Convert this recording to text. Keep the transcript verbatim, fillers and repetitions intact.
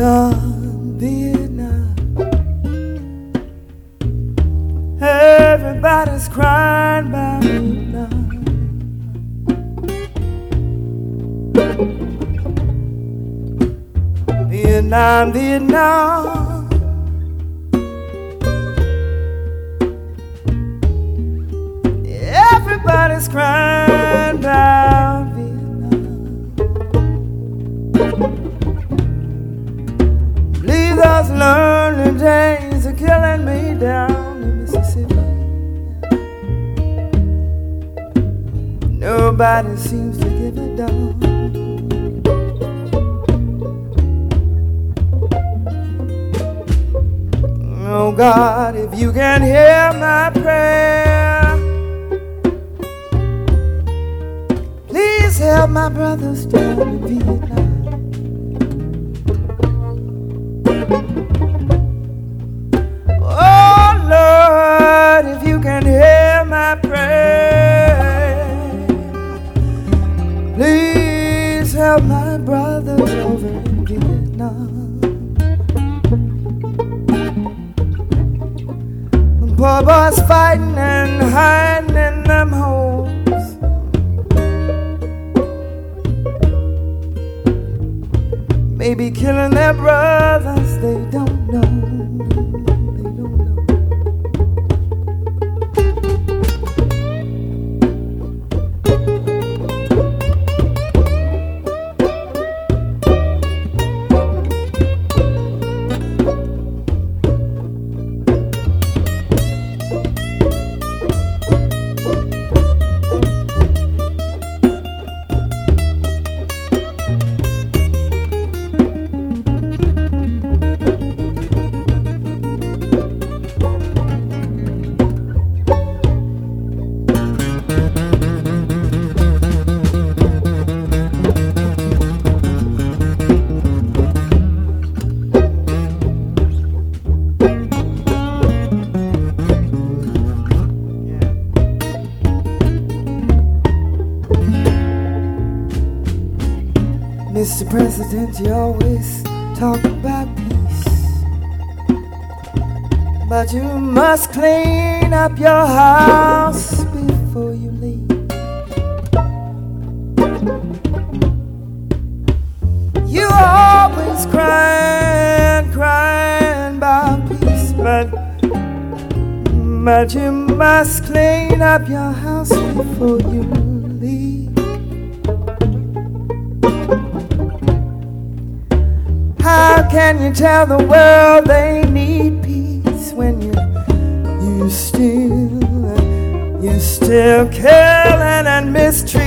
Vietnam, Vietnam. Everybody's crying about Vietnam. Vietnam, Vietnam. Everybody's crying about Vietnam. Believe those lonely days are killing me down in Mississippi. Nobody seems to give a damn. Oh God, if you can hear my prayer, please help my brothers down in Vietnam. Oh Lord, if you can hear my prayer, please help my brothers over in Vietnam. Poor boys fighting and hiding in them holes. Maybe killing their brothers, they don't know. They don't know. Mister President, you always talk about peace, but you must clean up your house before you leave. You always crying, crying about peace, but, but you must clean up your house before you leave. How can you tell the world they need peace when you you still you still killing and mistreating